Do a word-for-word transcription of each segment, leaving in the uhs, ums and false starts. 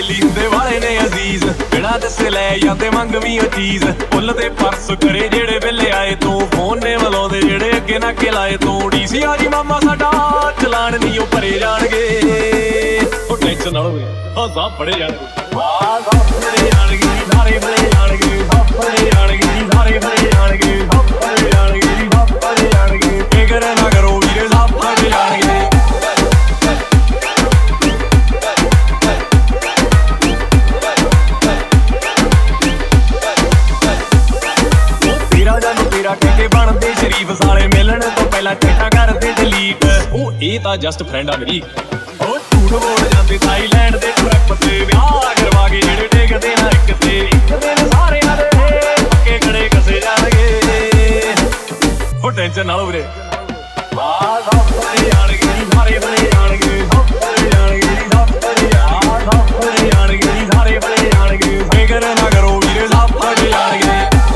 ਬੇਲੀ ਹੁੰਦੇ ਵਾਲੇ ਨੇ ਅਜ਼ੀਜ਼, ਬਿਨਾਂ ਦੱਸੇ ਲੈ ਜਾਂਦੇ ਮੰਗਵੀਂ ਉਹ ਚੀਜ਼। ਫੁੱਲ ਤੇ ਪਰਸ ਕਰੇ ਜਿਹੜੇ ਵੇਲੇ ਆਏ ਤੂੰ, ਫੋਨ ਨੇ ਮਲਾਉਂਦੇ ਜਿਹੜੇ ਅੱਗੇ ਨਾ ਕੇ ਲਾਏ ਤੂੰ। ਡੀ ਸੀ ਆ ਜੀ ਮਾਮਾ ਸਾਡਾ ਚਲਾਨ ਨਹੀਂ ਉਹ ਭਰੇ ਜਾਣਗੇ। ਉਹ ਟੈਨਸ਼ਨ ਨਾ ਲਓ ਹਾਂ ਸਭ ਫੜੇ ਜਾਣਗੇ, ਆਹ ਸਭ ਫੜੇ ਜਾਣਗੇ, ਸਾਰੇ ਫੜੇ ਜਾਣਗੇ, ਸਭ ਫੜੇ ਜਾਣਗੇ, ਸਾਰੇ ਫੜੇ ਜਾਣਗੇ, ਸਭ ਫੜੇ ਜਾਣਗੇ, ਸਭ ਫੜੇ ਜਾਣਗੇ। ਫਿਕਰ ਨਾ ਕਰੋ ਵੀਰੇ ਸਭ ਫੜੇ ਜਾਣਗੇ। ਕੇ ਬਣਦੇ ਸ਼ਰੀਫ ਸਾਲੇ ਮਿਲਣ ਤੋਂ ਪਹਿਲਾਂ ਚਿੱਟਾ ਕਰਦੇ ਡਿਲੀਟ। ਉਹ ਇਹ ਤਾਂ ਜਸਟ ਫਰੈਂਡ ਆ ਮੇਰੀ। ਉਹ ਝੂਠ ਬੋਲ ਜਾਂਦੇ ਥਾਈਲੈਂਡ ਦੇ ਟਰੱਪ ਤੇ, ਵਿਆਹ ਕਰਵਾ ਕੇ ਜਿਹੜੇ ਟੇਕਦੇ ਨਾ ਇੱਕ ਤੇ ਇੱਕ ਦਿਨ ਸਾਰਿਆਂ ਦੇ ਪੱਕੇ ਖੜੇ ਕਸੇ ਜਾਣਗੇ। ਉਹ ਟੈਨਸ਼ਨ ਨਾ ਲਓ ਵੀਰੇ, ਆਹ ਸਭ ਫੜੇ ਜਾਣਗੇ ਜੀ, ਸਾਰੇ ਫੜੇ ਜਾਣਗੇ, ਸਭ ਫੜੇ ਜਾਣਗੇ ਜੀ, ਸਭ ਫੜੇ ਆਹ ਸਭ ਫੜੇ ਜਾਣਗੇ ਜੀ, ਸਾਰੇ ਫੜੇ ਜਾਣਗੇ। ਫਿਕਰ ਨਾ ਕਰੋ ਵੀਰੇ ਸਭ ਫੜੇ ਜਾਣਗੇ।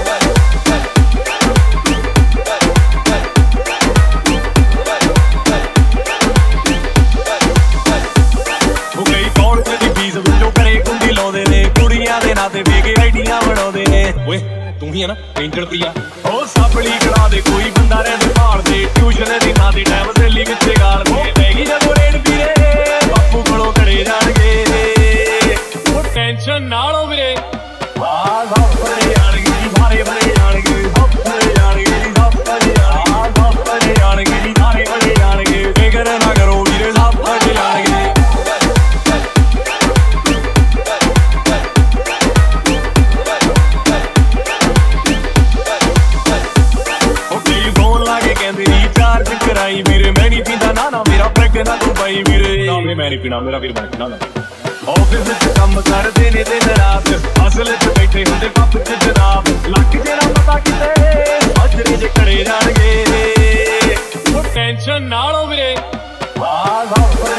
ਤੇ ਵੇਗੇ ਆਈਡੀਆਂ ਬਣਾਉਂਦੇ ਨੇ। ਓਏ ਤੂੰ ਹੀ ਆ ਨਾ ਪੇਂਟਰ ਪ੍ਰਿਆ, ਉਹ ਸਾਬਲੀ ਕਰਾ ਦੇ ਕੋਈ ਬੰਦਾ ਰਹਿੰਦੇ ਭਾਲ ਦੇ। ਟਿਊਸ਼ਨ ਦੀ ਨਾ ਦੀ ਟਾਈਮ ਸਹੇਲੀ ਕਿੱਥੇ ਗਾਲਦੇ, ਪੈਗੀ ਜਦੋਂ ਰੇਡ ਵੀਰੇ ਬਾਪੂ ਕੋਲੋਂ ਖੜੇ ਜਾਣਗੇ। ਉਹ ਟੈਨਸ਼ਨ ਨਾ ਲਓ ਵੀਰੇ, ਆਹ ਸਭ ਫੜੇ ਜਾਣਗੇ ਜੀ, ਸਾਰੇ ਫੜੇ ਜਾਣਗੇ, ਸਭ ਫੜੇ ਜਾਣਗੇ ਜੀ, ਸਭ ਫੜੇ ਆਹ ਸਭ ਫੜੇ ਜਾਣਗੇ ਜੀ, ਸਾਰੇ ਫੜੇ ਜਾਣਗੇ। ਫਿਕਰ ਨਾ ਕਰੋ ਵੀਰੇ ਸਭ ਫੜੇ ਜਾਣਗੇ। ਕਰਾਈ ਵੀਰੇ ਮੈਂ ਨਹੀਂ ਪੀਂਦਾ ਨਾ ਨਾ ਮੇਰਾ ਪੈਗ ਨਾ ਤੂੰ ਪਾਈ ਵੀਰੇ। ਨਾ ਵੀਰੇ ਮੈਂ ਨਹੀਂ ਪੀਣਾ ਮੇਰਾ ਵੀਰ ਬਣ ਕੇ ਨਾ ਨਾ। ਆਫਿਸ ਵਿੱਚ ਕੰਮ ਕਰਦੇ ਨੇ ਦਿਨ ਰਾਤ, ਅਸਲ ਵਿੱਚ ਬੈਠੇ ਹੁੰਦੇ ਪੱਪ ਚ ਜਨਾਬ। ਲੱਕ ਜਿਹੜਾ ਪਤਾ ਕਿਤੇ ਅਜਰੇ ਜੇ ਖੜੇ ਜਾਣਗੇ। ਉਹ ਟੈਨਸ਼ਨ ਨਾ ਲਓ ਵੀਰੇ, ਆਹ ਸਭ